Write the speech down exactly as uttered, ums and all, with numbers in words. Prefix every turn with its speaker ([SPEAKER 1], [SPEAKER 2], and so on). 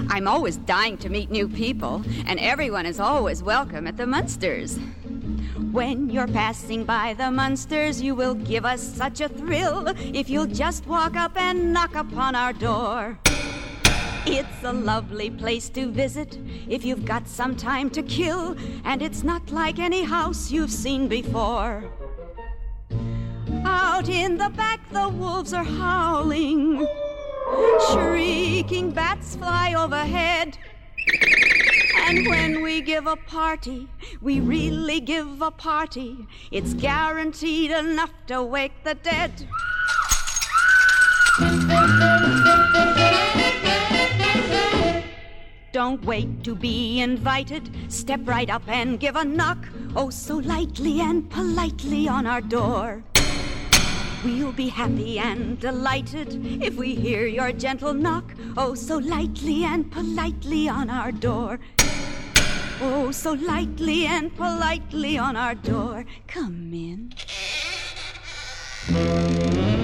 [SPEAKER 1] I'm always dying to meet new people, and everyone is always welcome at the Munsters. When you're passing by the Munsters, you will give us such a thrill if you'll just walk up and knock upon our door. It's a lovely place to visit if you've got some time to kill, and it's not like any house you've seen before. Out in the back, the wolves are howling. Shrieking bats fly overhead. And when we give a party, we really give a party. It's guaranteed enough to wake the dead. Don't wait to be invited. Step right up and give a knock, oh, so lightly and politely on our door. We'll be happy and delighted if we hear your gentle knock, oh, so lightly and politely on our door. Oh, so lightly and politely on our door. Come in.